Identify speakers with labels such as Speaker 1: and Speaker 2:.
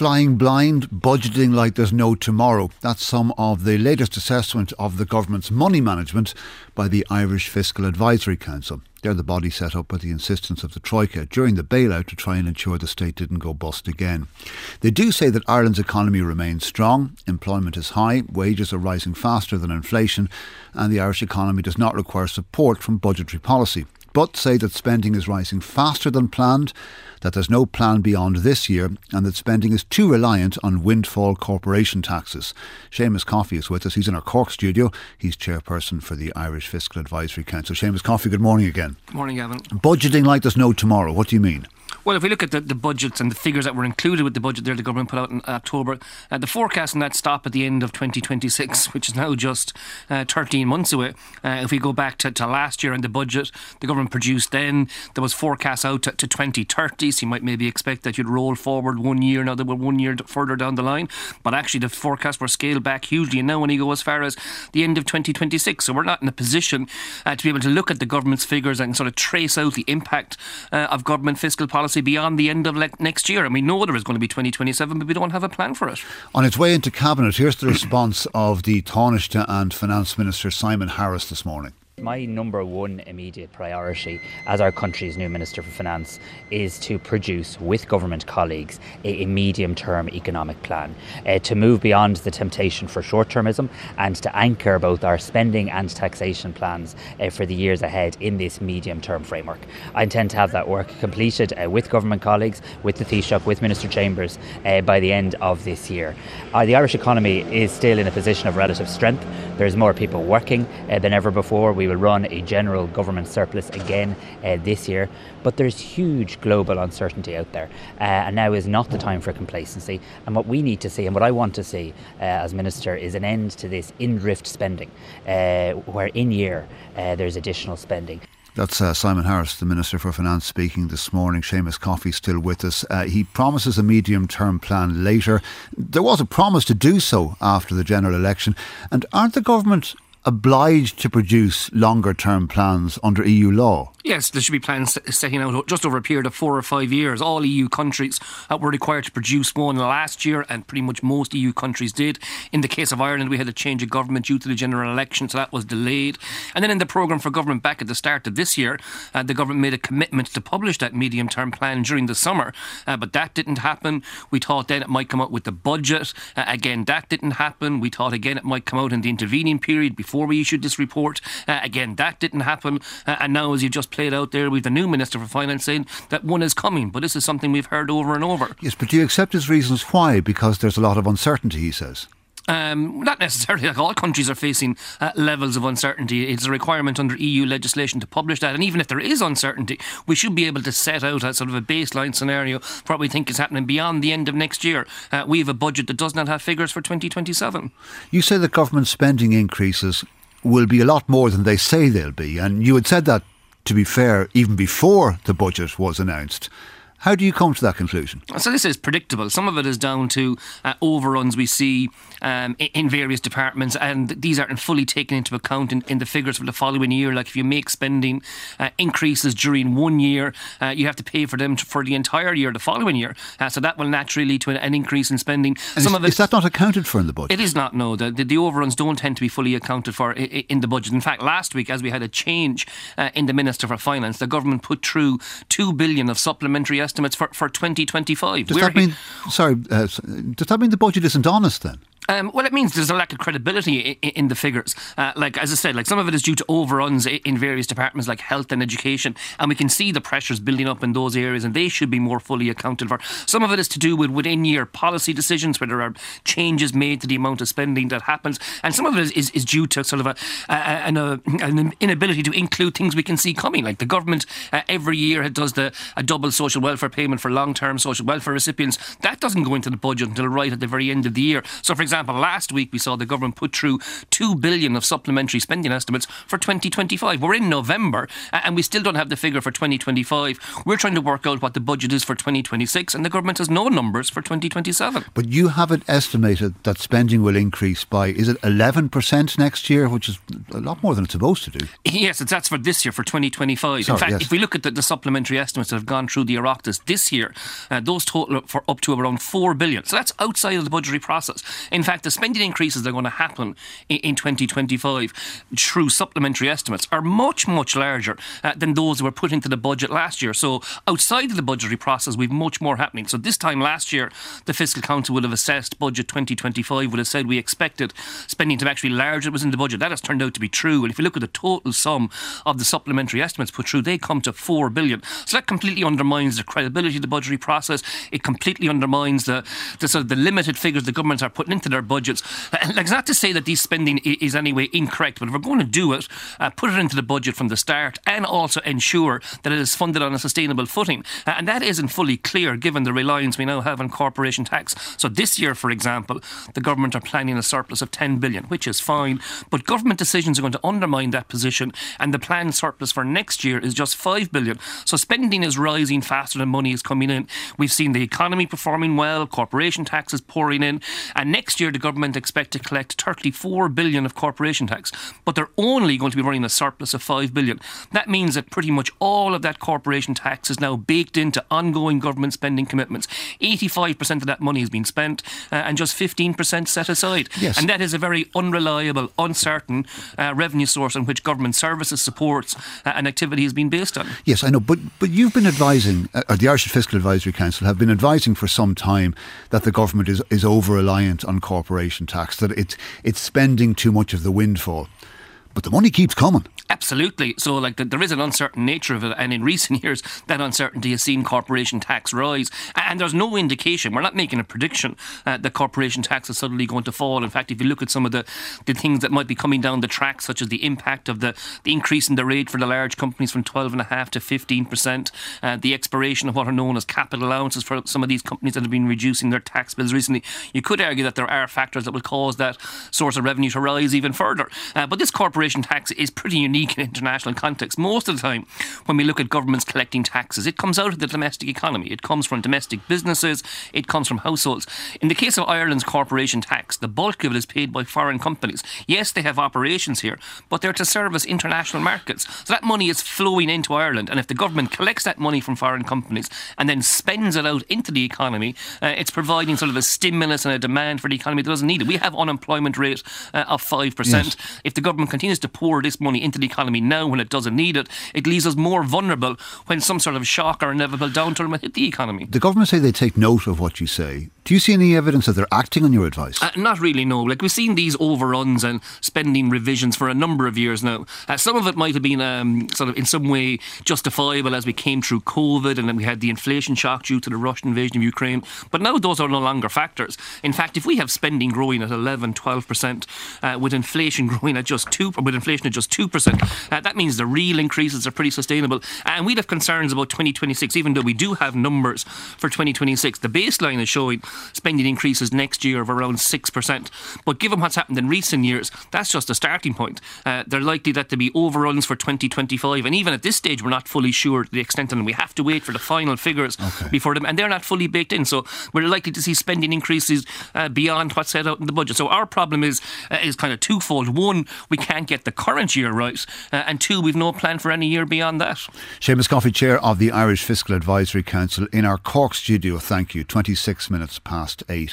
Speaker 1: Flying blind, budgeting like there's no tomorrow. That's some of the latest assessment of the government's money management by the Irish Fiscal Advisory Council. They're the body set up at the insistence of the Troika during the bailout to try and ensure the state didn't go bust again. They do say that Ireland's economy remains strong, employment is high, wages are rising faster than inflation, and the Irish economy does not require support from budgetary policy. But say that spending is rising faster than planned, that there's no plan beyond this year, and that spending is too reliant on windfall corporation taxes. Seamus Coffey is with us. He's in our Cork studio. He's chairperson for the Irish Fiscal Advisory Council. Seamus Coffey, good morning again.
Speaker 2: Good morning, Gavin.
Speaker 1: Budgeting like there's no tomorrow. What do you mean?
Speaker 2: Well, if we look at the budgets and the figures that were included with the budget there the government put out in October, the forecast on that stop at the end of 2026, which is now just 13 months away. If we go back to last year and the budget the government produced then, there was forecasts out to 2030, so you might maybe expect that you'd roll forward 1 year, now that we're 1 year further down the line. But actually the forecasts were scaled back hugely, and now when you go as far as the end of 2026. So we're not in a position to be able to look at the government's figures and sort of trace out the impact of government fiscal policy beyond the end of next year. And we know there is going to be 2027, but we don't have a plan for it.
Speaker 1: On its way into Cabinet, here's the response of the Taoiseach and Finance Minister Simon Harris this morning.
Speaker 3: My number one immediate priority as our country's new Minister for Finance is to produce with government colleagues a medium-term economic plan to move beyond the temptation for short-termism and to anchor both our spending and taxation plans for the years ahead in this medium-term framework. I intend to have that work completed with government colleagues, with the Taoiseach, with Minister Chambers by the end of this year. The Irish economy is still in a position of relative strength. There's more people working than ever before. We will run a general government surplus again this year, but there's huge global uncertainty out there, and now is not the time for complacency. And what we need to see, and what I want to see as Minister, is an end to this in-drift spending, where in year there's additional spending.
Speaker 1: That's Simon Harris, the Minister for Finance, speaking this morning. Seamus Coffey still with us. He promises a medium-term plan later. There was a promise to do so after the general election. And aren't the government obliged to produce longer-term plans under EU law?
Speaker 2: Yes, there should be plans setting out just over a period of 4 or 5 years. All EU countries were required to produce one last year, and pretty much most EU countries did. In the case of Ireland, we had a change of government due to the general election, so that was delayed. And then in the programme for government back at the start of this year, the government made a commitment to publish that medium-term plan during the summer, but that didn't happen. We thought then it might come out with the budget. Again, that didn't happen. We thought again it might come out in the intervening period before we issued this report. Again, that didn't happen. And now, as you just played out there, we've the new Minister for Finance saying that one is coming, but this is something we've heard over and over.
Speaker 1: Yes, but do you accept his reasons why? Because there's a lot of uncertainty, he says.
Speaker 2: Not necessarily. Like, all countries are facing levels of uncertainty. It's a requirement under EU legislation to publish that, and even if there is uncertainty, we should be able to set out a sort of a baseline scenario for what we think is happening beyond the end of next year. We have a budget that does not have figures for 2027.
Speaker 1: You say that government spending increases will be a lot more than they say they'll be, and you had said that, to be fair, even before the budget was announced. How do you come to that conclusion?
Speaker 2: So this is predictable. Some of it is down to overruns we see in various departments, and these aren't fully taken into account in the figures for the following year. Like, if you make spending increases during 1 year, you have to pay for them for the entire year, the following year. So that will naturally lead to an increase in spending.
Speaker 1: Is that not accounted for in the budget?
Speaker 2: It is not, no. The overruns don't tend to be fully accounted for in the budget. In fact, last week, as we had a change in the Minister for Finance, the government put through 2 billion of supplementary estimates for 2025.
Speaker 1: Does that mean the budget isn't honest then?
Speaker 2: Well, it means there's a lack of credibility in the figures. Like, as I said, like, some of it is due to overruns in various departments like health and education, and we can see the pressures building up in those areas, and they should be more fully accounted for. Some of it is to do with within-year policy decisions, where there are changes made to the amount of spending that happens, and some of it is due to sort of an inability to include things we can see coming. Like, the government every year does a double social welfare payment for long-term social welfare recipients. That doesn't go into the budget until right at the very end of the year. So, for example, example, last week we saw the government put through $2 billion of supplementary spending estimates for 2025. We're in November and we still don't have the figure for 2025. We're trying to work out what the budget is for 2026 and the government has no numbers for 2027.
Speaker 1: But you haven't estimated that spending will increase by, is it 11% next year, which is a lot more than it's supposed to do?
Speaker 2: Yes, that's for this year, for 2025. In fact, if we look at the supplementary estimates that have gone through the Oireachtas this year, those total for up to around $4 billion. So that's outside of the budgetary process. In fact, the spending increases that are going to happen in 2025 through supplementary estimates are much, much larger than those that were put into the budget last year. So outside of the budgetary process, we've much more happening. So this time last year, the Fiscal Council would have assessed budget 2025, would have said we expected spending to be actually larger than was in the budget. That has turned out to be true. And if you look at the total sum of the supplementary estimates put through, they come to $4 billion. So that completely undermines the credibility of the budgetary process. It completely undermines the sort of the limited figures the governments are putting into their budgets. And it's not to say that these spending is anyway incorrect, but if we're going to do it, put it into the budget from the start and also ensure that it is funded on a sustainable footing. And that isn't fully clear given the reliance we now have on corporation tax. So this year, for example, the government are planning a surplus of $10 billion, which is fine, but government decisions are going to undermine that position, and the planned surplus for next year is just $5 billion. So spending is rising faster than money is coming in. We've seen the economy performing well, corporation tax is pouring in, and next year the government expect to collect $34 billion of corporation tax, but they're only going to be running a surplus of $5 billion. That means that pretty much all of that corporation tax is now baked into ongoing government spending commitments. 85% of that money has been spent and just 15% set aside.
Speaker 1: Yes.
Speaker 2: And that is a very unreliable, uncertain revenue source on which government services, supports and activity has been based on.
Speaker 1: Yes, I know, but you've been advising, or the Irish Fiscal Advisory Council have been advising for some time that the government is over-reliant on corporation tax, that it's spending too much of the windfall. But the money keeps coming.
Speaker 2: Absolutely. So there is an uncertain nature of it, and in recent years that uncertainty has seen corporation tax rise, and there's no indication, we're not making a prediction that corporation tax is suddenly going to fall. In fact, if you look at some of the things that might be coming down the track, such as the impact of the increase in the rate for the large companies from 12.5% to 15%, the expiration of what are known as capital allowances for some of these companies that have been reducing their tax bills recently, you could argue that there are factors that will cause that source of revenue to rise even further. But this corporation tax is pretty unique in international context. Most of the time when we look at governments collecting taxes, it comes out of the domestic economy. It comes from domestic businesses, it comes from households. In the case of Ireland's corporation tax, the bulk of it is paid by foreign companies. Yes, they have operations here, but they're to service international markets. So that money is flowing into Ireland, and if the government collects that money from foreign companies and then spends it out into the economy, it's providing sort of a stimulus and a demand for the economy that doesn't need it. We have unemployment rate of 5%. Yes. If the government continues to pour this money into the economy now when it doesn't need it, it leaves us more vulnerable when some sort of shock or inevitable downturn will hit the economy.
Speaker 1: The government say they take note of what you say. Do you see any evidence that they're acting on your advice?
Speaker 2: Not really, no. We've seen these overruns and spending revisions for a number of years now. Some of it might have been sort of in some way justifiable as we came through COVID, and then we had the inflation shock due to the Russian invasion of Ukraine. But now those are no longer factors. In fact, if we have spending growing at 11, 12%, with inflation growing at just 2%, that means the real increases are pretty sustainable. And we'd have concerns about 2026, even though we do have numbers for 2026. The baseline is showing spending increases next year of around 6%. But given what's happened in recent years, that's just a starting point. They're likely that to be overruns for 2025. And even at this stage, we're not fully sure to the extent, and we have to wait for the final figures before them. And they're not fully baked in. So we're likely to see spending increases beyond what's set out in the budget. So our problem is kind of twofold. One, we can't get the current year right. And two, we've no plan for any year beyond that.
Speaker 1: Seamus Coffey, Chair of the Irish Fiscal Advisory Council in our Cork studio. Thank you. 26 minutes past 8.